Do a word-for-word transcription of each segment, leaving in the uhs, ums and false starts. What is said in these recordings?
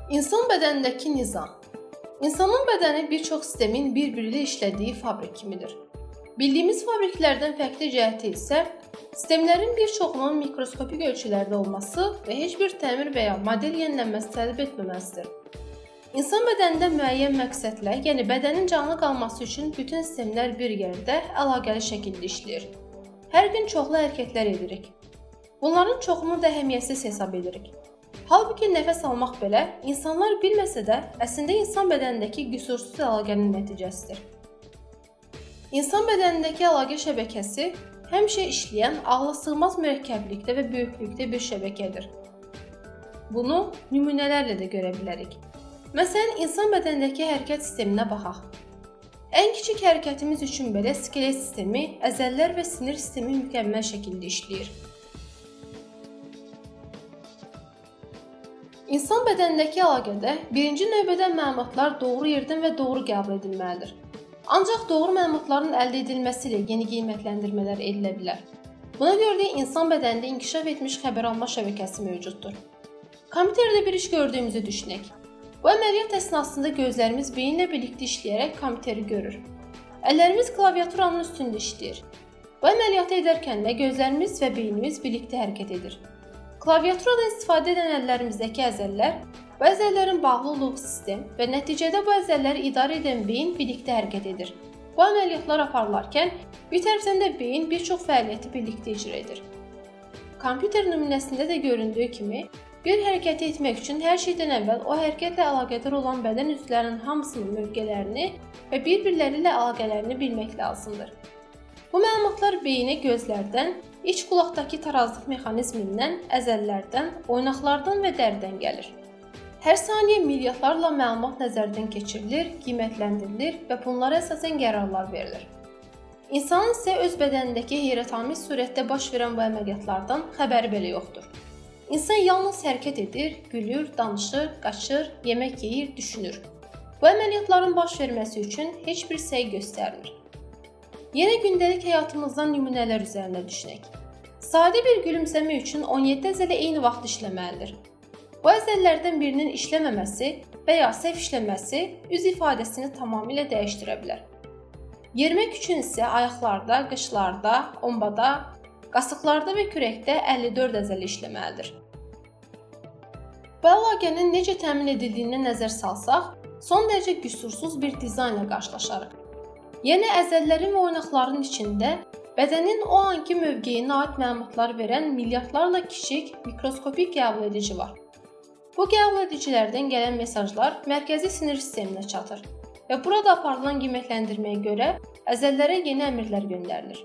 İnsan bədənindəki nizam. İnsanın bədəni bir çox sistemin bir-biri ilə işlədiyi fabrik kimidir. Bildiyimiz fabriklərdən fərqli cəhəti isə sistemlərin bir çoxunun mikroskopik ölçülərdə olması və heç bir təmir və ya model yenilənməsi tələb etməməsidir. İnsan bədənində müəyyən məqsədlə, yəni bədənin canlı qalması üçün bütün sistemlər bir yerdə əlaqəli şəkildə işləyir. Hər gün çoxlu hərəkətlər edirik. Bunların çoxunu da əhəmiyyətsiz hesab edirik. Halbuki nəfəs almaq belə insanlar bilməsə də əslində insan bədənindəki qüsursuz əlaqənin nəticəsidir. İnsan bədənindəki əlaqə şəbəkəsi həmişə işləyən, ağlasığmaz mürəkkəblikdə və böyüklükdə bir şəbəkədir. Bunu nümunələrlə də görə bilərik. Məsələn, insan bədənindəki hərəkət sisteminə baxaq. Ən kiçik hərəkətimiz üçün belə skelet sistemi, əzəllər və sinir sistemi mükəmməl şəkildə işləyir. İnsan bədənindəki əlaqədə birinci növbədə məlumatlar doğru yerdən və doğru qəbul edilməlidir. Ancaq doğru məlumatların əldə edilməsi ilə yeni qiymətləndirmələr edilə bilər. Buna görə də insan bədənində inkişaf etmiş xəbər alma şəbəkəsi mövcuddur. Kompüterdə bir iş gördüyümüzü düşünək. Bu əməliyyat əsnasında gözlərimiz beyinlə birlikdə işləyərək kompüteri görür. Əllərimiz klaviaturanın üstündə işləyir. Bu əməliyyatı edərkən də gözlərimiz və beynimiz birlikdə hərəkət edir. Klaviaturadan istifadə edən əllərimizdəki əzəllər, bu əzəllərin bağlı olduğu sistem və nəticədə bu əzəlləri idarə edən beyin birlikdə hərəkət edir. Bu əməliyyatlar aparılarkən bir tərəfdən də beyin bir çox fəaliyyəti birlikdə icra edir. Kompüter nümunəsində də göründüyü kimi, bir hərəkəti etmək üçün hər şeydən əvvəl o hərəkətlə əlaqədar olan bədən üzvlərinin hamısının mövqələrini və bir-birləri ilə əlaqələrini bilmək lazımdır. Bu məlumatlar beyinə gözlərdən, iç qulaqdakı tarazlıq mexanizmindən, əzəllərdən, oynaqlardan və dəridən gəlir. Hər saniyə milyardlarla məlumat nəzərdən keçirilir, qiymətləndirilir və bunlara əsasən qərarlar verilir. İnsanın isə öz bədənindəki heyrətamiz surətdə baş verən bu əməliyyatlardan xəbəri belə yoxdur. İnsan yalnız hərəkət edir, gülür, danışır, qaçır, yemək yeyir, düşünür. Bu əməliyyatların baş verməsi üçün heç bir səy göstərmir. Yenə gündəlik həyatımızdan nümunələr üzərində düşünək. Sadə bir gülümsəmə üçün on yeddi əzələ eyni vaxt işləməlidir. Bu əzəllərdən birinin işləməməsi və ya səhv işləməsi üz ifadəsini tamamilə dəyişdirə bilər. Yerimək üçün isə ayaqlarda, qışlarda, ombada, qasıqlarda və kürəkdə əlli dörd əzələ işləməlidir. Bu əlaqənin necə təmin edildiyinə nəzər salsaq, son dərəcə qüsursuz bir dizaynla qarşılaşarıq. Yenə əzəllərin və oynaqların içində bədənin o anki mövqeyinə aid məlumatlar verən milyardlarla kiçik mikroskopik qəbul edici var. Bu qəbul edicilərdən gələn mesajlar mərkəzi sinir sisteminə çatır və burada aparılan qiymətləndirməyə görə əzəllərə yeni əmrlər göndərilir.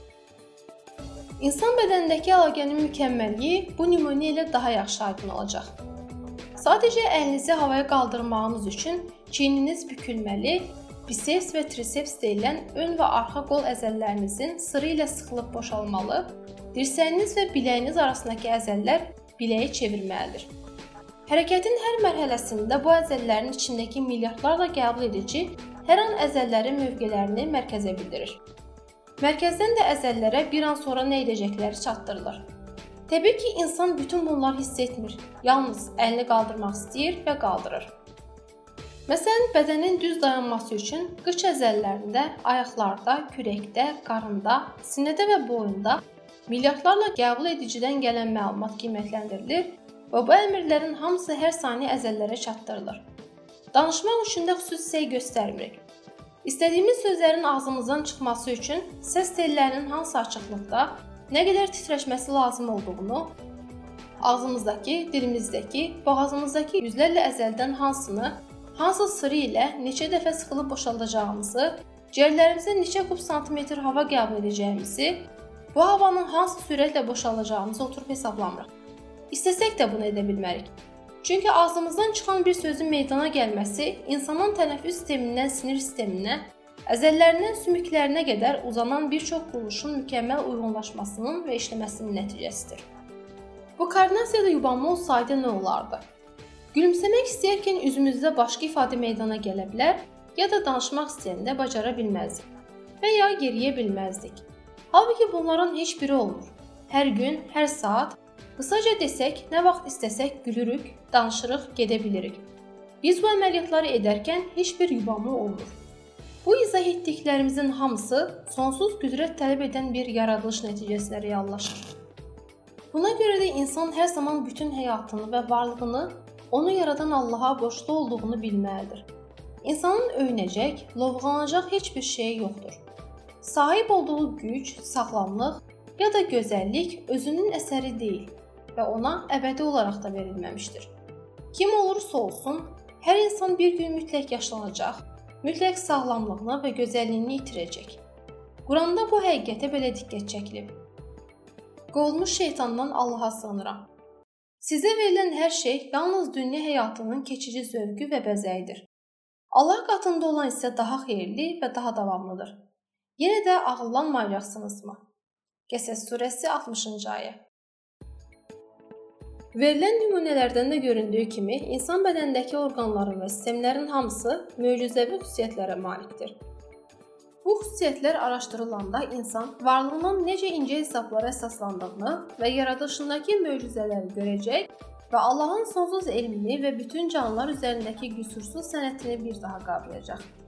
İnsan bədənindəki əlaqənin mükəmməlliyi bu nümunə ilə daha yaxşı aydın olacaq. Sadəcə əlinizi havaya qaldırmağınız üçün çiyniniz bükülməli, biseps və triseps deyilən ön və arxa qol əzəllərinizin sıra ilə sıxılıb boşalmalı, dirsəyiniz və biləyiniz arasındakı əzəllər biləyi çevirməlidir. Hərəkətin hər mərhələsində bu əzəllərin içindəki milyardlarla qəbul edici hər an əzəllərin mövqələrini mərkəzə bildirir. Mərkəzdən də əzəllərə bir an sonra nə edəcəkləri çatdırılır. Təbii ki, insan bütün bunları hiss etmir, yalnız əlini qaldırmaq istəyir və qaldırır. Məsələn, bədənin düz dayanması üçün qıç əzəllərində, ayaqlarda, kürəkdə, qarında, sinədə və boyunda milyardlarla qəbul edicidən gələn məlumat qiymətləndirilir və bu əmrlərin hamısı hər saniyə əzəllərə çatdırılır. Danışmaq üçün də xüsusi səy göstərmirik. İstədiyimiz sözlərin ağzımızdan çıxması üçün səs tellərinin hansı açıqlıqda, nə qədər titrəşməsi lazım olduğunu, ağzımızdakı, dilimizdəki, boğazımızdakı yüzlərlə əzəldən hansını, hansı sıra ilə neçə dəfə sıxılıb boşaldacağımızı, ciyərlərimizə neçə kub santimetr hava qəbul edəcəyimizi, bu havanın hansı sürətlə boşalacağımızı oturub hesablamırıq. İstəsək də bunu edə bilmərik. Çünki ağzımızdan çıxan bir sözün meydana gəlməsi insanın tənəffüs sistemindən sinir sisteminə, əzəllərindən sümüklərinə qədər uzanan bir çox quruluşun mükəmməl uyğunlaşmasının və işləməsinin nəticəsidir. Bu koordinasiyada yubanma olsaydı nə olardı? Gülümsəmək istəyərkən üzümüzdə başqa ifadə meydana gələ bilər, ya da danışmaq istəyəndə bacara bilməzdik və ya yeriyə bilməzdik. Halbuki bunların heç biri olmur. Hər gün, hər saat Qısaca desək, nə vaxt istəsək gülürük, danışırıq, gedə bilirik. Biz bu əməliyyatları edərkən heç bir yubanma olmur. Bu izah etdiklərimizin hamısı sonsuz qüdrət tələb edən bir yaradılış nəticəsində reallaşır. Buna görə də insan hər zaman bütün həyatını və varlığını onu yaradan Allaha borclu olduğunu bilməlidir. İnsanın öyünəcək, lovğalanacaq heç bir şeyi yoxdur. Sahib olduğu güc, sağlamlıq ya da gözəllik özünün əsəri deyil və ona əbədi olaraq da verilməmişdir. Kim olursa olsun, hər insan bir gün mütləq yaşlanacaq, mütləq sağlamlığını və gözəlliyini itirəcək. Quranda bu həqiqətə belə diqqət çəkilib. Qovulmuş şeytandan Allaha sığınıram. Sizə verilən hər şey yalnız dünya həyatının keçici zövqü və bəzəyidir. Allah qatında olan isə daha xeyirli və daha davamlıdır. Yenə də ağıllanmayacaqsınızmı? Qəsəs surəsi altmışıncı ayə. Verilən nümunələrdən də göründüyü kimi, insan bədənindəki orqanların və sistemlərin hamısı möcüzəvi xüsusiyyətlərə malikdir. Bu xüsusiyyətlər araşdırılanda insan varlığının necə incə hesablara əsaslandığını və yaradılışındakı möcüzələri görəcək və Allahın sonsuz elmini və bütün canlılar üzərindəki qüsursuz sənətini bir daha qavrayacaq.